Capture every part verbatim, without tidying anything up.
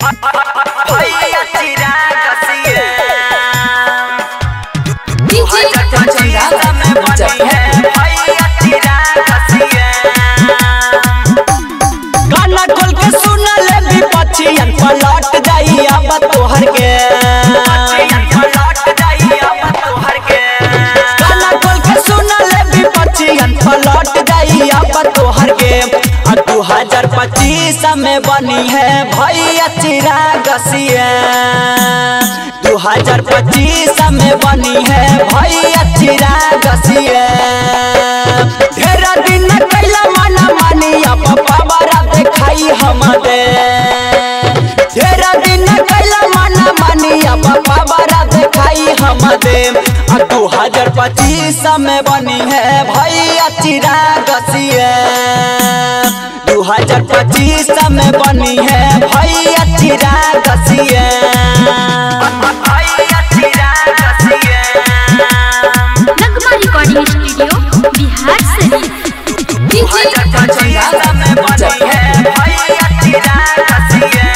भैया चिराग सिया डीजे कंचन रावत में बनी है भैया चिराग सिया। गाना खोल के सुन ले भी पछियन पलट जाई अब तोहर के पलट जाई अब तोहर के गाना खोल के सुन ले भी पछियन पलट जाई अब तोहर के दो हजार पच्चीस में बनी है भैया चिराग सिया। दो हजार पच्चीस में बनी है भैया चिराग सिया। ढेरा दिन कैला मना मानी अब पावरा देखाई हम दे। ढेरा दिन कैला मना मानी अब पावरा देखाई हम दे। दो हजार पच्चीस में बनी है भैया चिराग सिया। दो हजार पच्चीस में बनी है भैया चिराग सिया। भैया Chirag Siya. Nagma recording studio Bihar Sharif. DJ Kanchan Rawat में बनी है भैया चिराग सिया।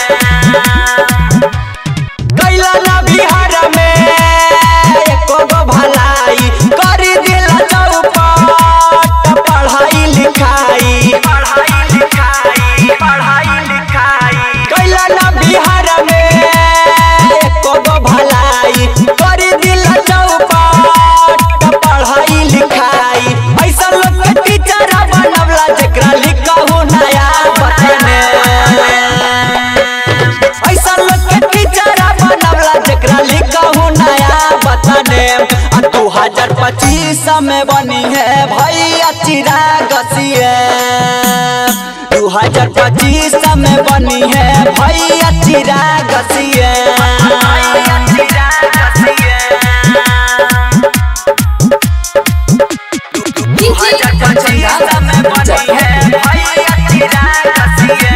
कैला ना बिहार में एको गो भलाई कर दिल चौपट पढ़ाई लिखाई पढ़ाई लिखाई पढ़ाई लिखाई कैला ना बिहार में एको गो भलाई कर दिल चौपट पढ़ाई लिखाई। ऐसा लोग के टीचर बनवला जेकरा लिखहु नया बचने। ऐसा लोग के टीचर बनवला जेकरा लिखहु नया बचने। दो हजार पच्चीस में बनी है भैया चिराग सिया। दो हजार पच्चीस में बनी है भैया चिराग सिया। भैया चिराग सिया। डीजे कंचन रावत में बनी है भैया चिराग सिया।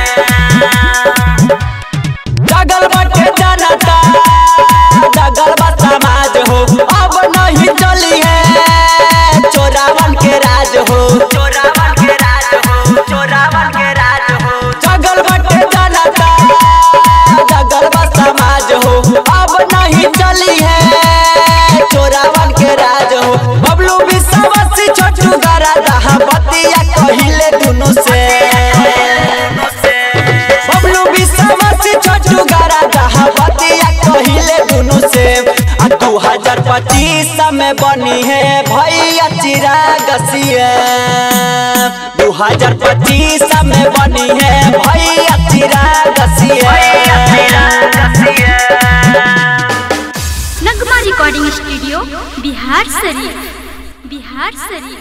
जगल बाटे जनता जगल बा समाज हो अब नहीं चली है चोरावन के राज हो। चोरावन के राज हो चोरावन के राज हो जगल बाटे जनता जगल बा समाज हो अब नहीं चली है चोरावन के राज हो। बबलू विश्वासी छोटू गरा रहा बतिया कहिले दुनु से। बबलू विश्वासी छोटू गरा रहा बतिया कहिले दुनु से। दो हजार पच्चीस में बनी है भैया चिराग सिया। दो हजार पच्चीस में बनी है भैया चिराग सिया। Nagma recording studio Bihar Sharif. बिहार शरीफ।